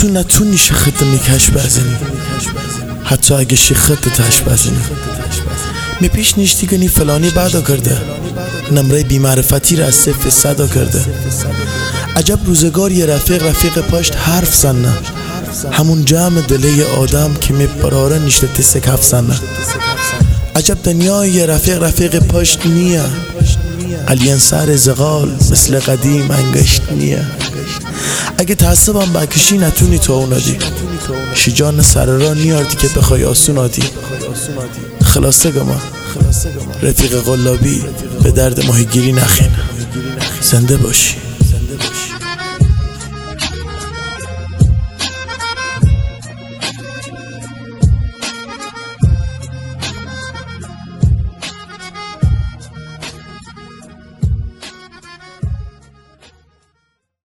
تو نتونی شخت میکش بزنی حتی اگه شخت تش بزنی میپیش نیشتی کنی فلانی بعدا کرده نمره بیمعرفتی را از 0 100 کرده عجب روزگار یه رفیق پاشت حرف زنه همون جمع دله آدم که میپراره نیشته تسک حرف زنه عجب دنیای یه رفیق پاشت نیه قلین سر زغال مثل قدیم انگشت نیه اگه تعصبم بکشی نتونی تو اونادی شیجان سر را نیاردی که بخوای آسونادی خلاصه گما رفیق قلابی به درد ماهیگیری نخین زنده باشی.